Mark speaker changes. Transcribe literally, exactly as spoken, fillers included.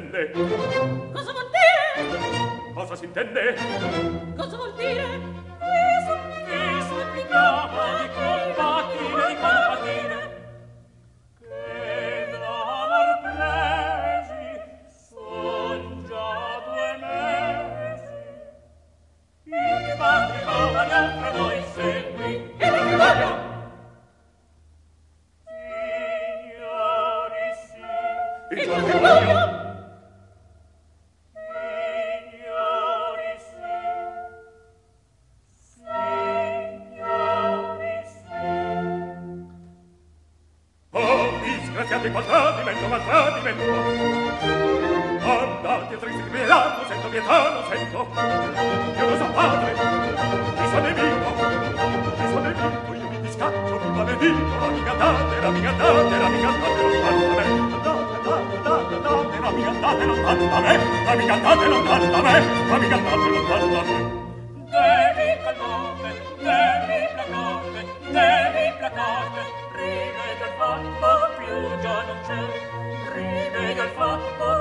Speaker 1: s'intende?
Speaker 2: Cosa vuol dire?
Speaker 1: Cosa s'intende?
Speaker 2: Cosa vuol dire? Vi supplicava di compatire, di compatire.
Speaker 1: Che d'amor presi son già due mesi. Il matrimonio fra noi segui.
Speaker 2: Il matrimonio!
Speaker 1: Signori sì.
Speaker 2: Il matrimonio!
Speaker 1: Signori sì. Signori sì. Oh, disgraziati qual tradimento, ma tradimento! Andate, tristi di pietà, non sento pietà, non sento! Io non so padre, chi sono nemico, chi sono nemico, io mi discaccio, mi maledico, la mica date, la mica date, la mica date, lontano da me! Andate, andate, andate, la mica date, lontano da me! La mica date, lontano da me! La mica date, lontano da me! Devi calmate, devi placate, devi placate, rimedio al fatto più già non c'è, rimedio al fatto